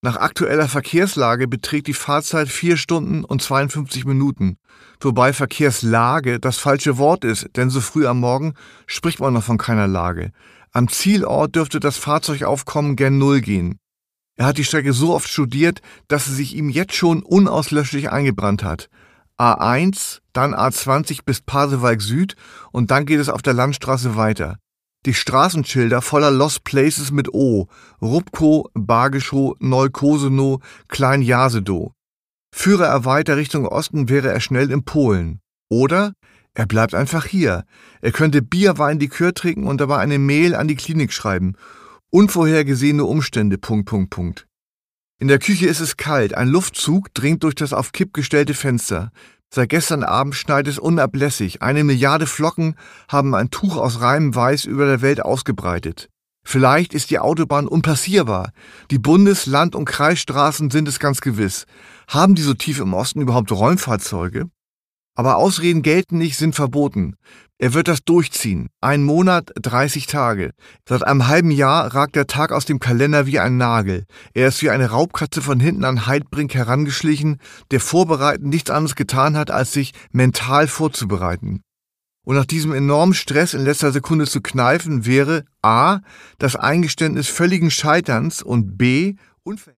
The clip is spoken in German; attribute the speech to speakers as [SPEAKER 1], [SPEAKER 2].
[SPEAKER 1] Nach aktueller Verkehrslage beträgt die Fahrzeit 4 Stunden und 52 Minuten, wobei Verkehrslage das falsche Wort ist, denn so früh am Morgen spricht man noch von keiner Lage. Am Zielort dürfte das Fahrzeugaufkommen gen Null gehen. Er hat die Strecke so oft studiert, dass sie sich ihm jetzt schon unauslöschlich eingebrannt hat. A1, dann A20 bis Pasewalk Süd und dann geht es auf der Landstraße weiter. Die Straßenschilder voller Lost Places mit O, Rubkow, Bargischow, Neukosenow, Klein-Jasedow. Führe er weiter Richtung Osten, wäre er schnell in Polen. Oder er bleibt einfach hier. Er könnte Bierwein Likör trinken und dabei eine Mail an die Klinik schreiben. Unvorhergesehene Umstände, .. In der Küche ist es kalt, ein Luftzug dringt durch das auf Kipp gestellte Fenster. Seit gestern Abend schneit es unablässig. 1 Milliarde Flocken haben ein Tuch aus reinem Weiß über der Welt ausgebreitet. Vielleicht ist die Autobahn unpassierbar. Die Bundes-, Land- und Kreisstraßen sind es ganz gewiss. Haben die so tief im Osten überhaupt Räumfahrzeuge? Aber Ausreden gelten nicht, sind verboten. Er wird das durchziehen. 1 Monat, 30 Tage. Seit einem halben Jahr ragt der Tag aus dem Kalender wie ein Nagel. Er ist wie eine Raubkatze von hinten an Heidbrink herangeschlichen, der vorbereitend nichts anderes getan hat, als sich mental vorzubereiten. Und nach diesem enormen Stress in letzter Sekunde zu kneifen, wäre a. das Eingeständnis völligen Scheiterns und b. Unverhältnismäßig.